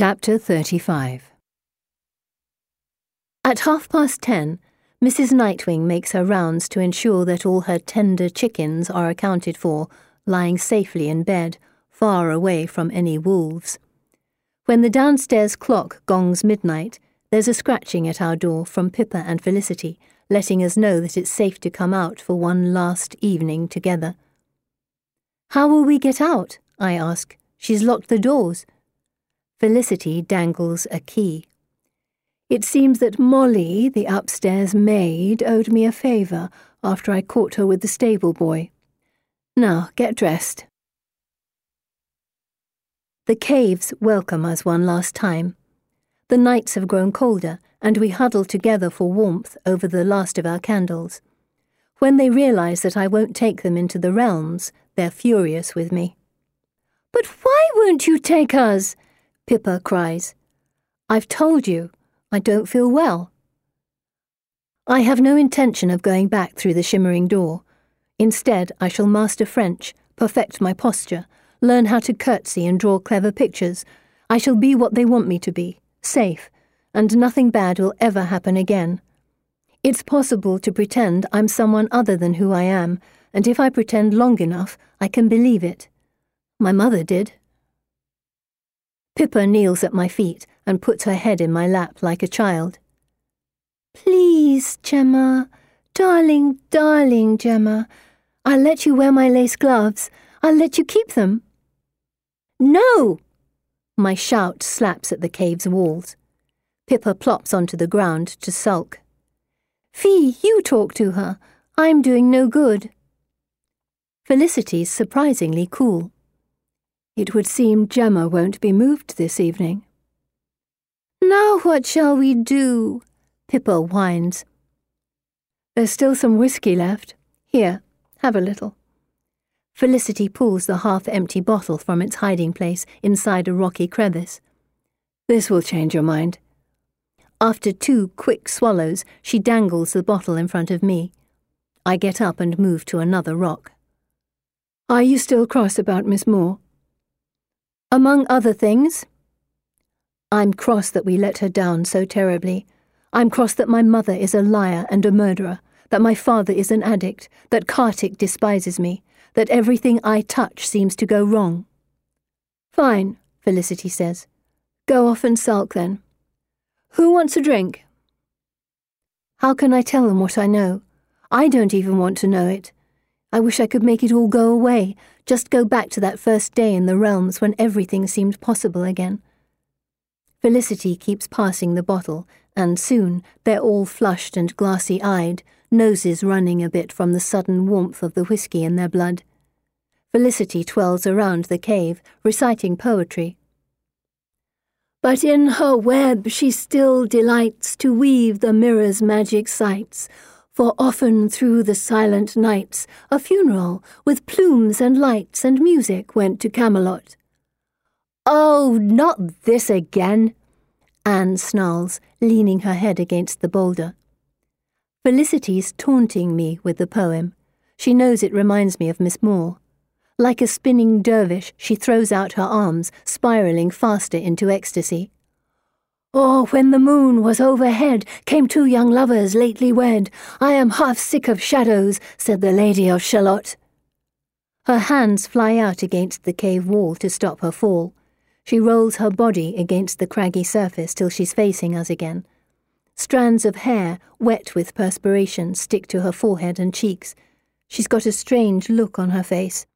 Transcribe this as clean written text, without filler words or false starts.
Chapter 35. At 10:30, Mrs. Nightwing makes her rounds to ensure that all her tender chickens are accounted for, lying safely in bed, far away from any wolves. When the downstairs clock gongs midnight, there's a scratching at our door from Pippa and Felicity, letting us know that it's safe to come out for one last evening together. "How will we get out?" I ask. "She's locked the doors." Felicity dangles a key. "It seems that Molly, the upstairs maid, owed me a favour after I caught her with the stable boy. Now, get dressed." The caves welcome us one last time. The nights have grown colder, and we huddle together for warmth over the last of our candles. When they realise that I won't take them into the realms, they're furious with me. "But why won't you take us?" Pippa cries. "I've told you, I don't feel well." I have no intention of going back through the shimmering door. Instead, I shall master French, perfect my posture, learn how to curtsy and draw clever pictures. I shall be what they want me to be, safe, and nothing bad will ever happen again. It's possible to pretend I'm someone other than who I am, and if I pretend long enough, I can believe it. My mother did. Pippa kneels at my feet and puts her head in my lap like a child. "Please, Gemma. Darling, darling Gemma. I'll let you wear my lace gloves. I'll let you keep them." "No!" My shout slaps at the cave's walls. Pippa plops onto the ground to sulk. "Fee, you talk to her. I'm doing no good." Felicity's surprisingly cool. "It would seem Gemma won't be moved this evening." "Now what shall we do?" Pippa whines. "There's still some whiskey left. Here, have a little." Felicity pulls the half-empty bottle from its hiding place inside a rocky crevice. "This will change your mind." After 2 quick swallows, she dangles the bottle in front of me. I get up and move to another rock. "Are you still cross about Miss Moore?" "Among other things." I'm cross that we let her down so terribly. I'm cross that my mother is a liar and a murderer, that my father is an addict, that Kartik despises me, that everything I touch seems to go wrong. "Fine," Felicity says. "Go off and sulk then. Who wants a drink?" How can I tell them what I know? I don't even want to know it. I wish I could make it all go away, just go back to that first day in the realms when everything seemed possible again. Felicity keeps passing the bottle, and soon they're all flushed and glassy-eyed, noses running a bit from the sudden warmth of the whiskey in their blood. Felicity twirls around the cave, reciting poetry. "But in her web she still delights to weave the mirror's magic sights, for often through the silent nights a funeral with plumes and lights and music went to Camelot." "Oh, not this again," Anne snarls, leaning her head against the boulder. Felicity's taunting me with the poem. She knows it reminds me of Miss Moore. Like a spinning dervish, she throws out her arms, spiralling faster into ecstasy. "Oh, when the moon was overhead, came 2 young lovers lately wed. I am half sick of shadows," said the Lady of Shalott. Her hands fly out against the cave wall to stop her fall. She rolls her body against the craggy surface till she's facing us again. Strands of hair, wet with perspiration, stick to her forehead and cheeks. She's got a strange look on her face.